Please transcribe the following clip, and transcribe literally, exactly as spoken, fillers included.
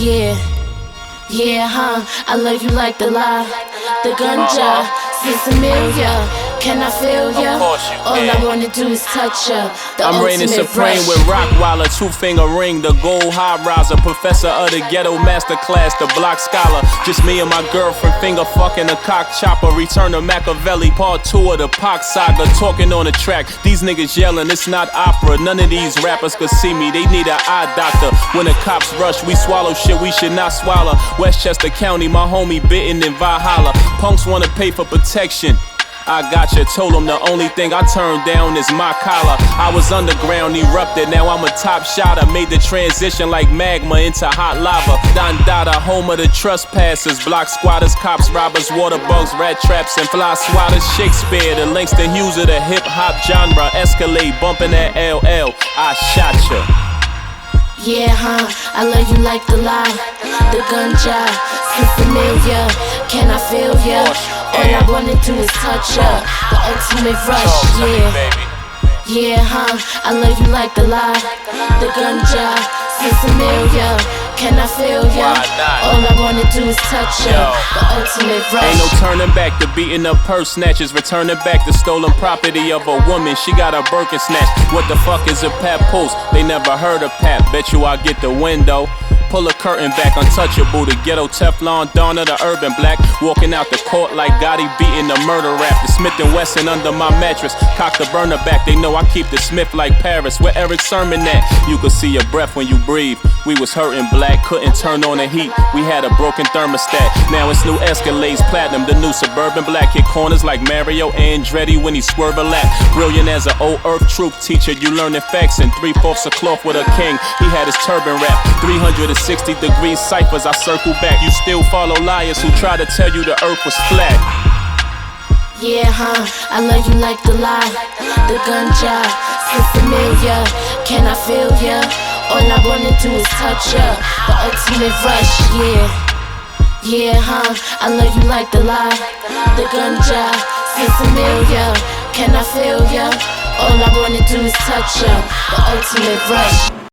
yeah. Yeah, huh? I love you like the lie, the ganja, since familiar. Can I feel ya? All I wanna do is touch ya. The I'm reigning supreme rush. with Rockwaller, two finger ring, the gold high riser, professor of the ghetto master class, the block scholar. Just me and my girlfriend, finger fucking a cock chopper. Return to Machiavelli, part two of the Pac saga. Talking on the track, these niggas yelling, it's not opera. None of these rappers could see me, they need an eye doctor. When the cops rush, we swallow shit we should not swallow. Westchester County, my homie bitten in Valhalla. Punks wanna pay for protection. I gotcha, told him the only thing I turned down is my collar. I was underground, erupted, now I'm a top shotter. Made the transition like magma into hot lava. Don Dada, home of the trespassers. Block squatters, cops, robbers, water bugs, rat traps, and fly swatters. Shakespeare, the Langston Hughes of the hip-hop genre. Escalade, bumping that L L, I shot ya. Yeah, huh? I love you like the lie, the ganja, since familiar. Can I feel ya? All I wanna do is touch ya. The ultimate rush, yeah. Yeah, huh? I love you like the lie, the ganja, since familiar. Can I feel ya? All I wanna do is touch ya. The ultimate rush. Ain't no turning back to beating up purse snatchers. Returning back the stolen property of a woman. She got her Birkin snatched. What the fuck is a papoose? They never heard of Pap. Bet you I get the window. Pull a curtain back, untouchable. The ghetto Teflon Don of the urban black. Walking out the court like Gotti beating the murder rap. The Smith and Wesson under my mattress. Cock the burner back, they know I keep the Smith like Paris. Where Eric Sermon at? You could see your breath when you breathe. We was hurting black, couldn't turn on the heat. We had a broken thermostat. Now it's new Escalades Platinum. The new Suburban black hit corners like Mario Andretti when he swerve a lap. Brilliant as an old earth truth teacher. You learning facts in three-fourths of cloth with a king. He had his turban wrap. three hundred sixty degrees ciphers, I circle back. You still follow liars who try to tell you the earth was flat. Yeah, huh? I love you like the lie, the ganja, since familiar. Can I feel ya? All I wanna do is touch ya. The ultimate rush, yeah. Yeah, huh? I love you like the lie, the ganja, since familiar. Can I feel ya? All I wanna do is touch ya. The ultimate rush.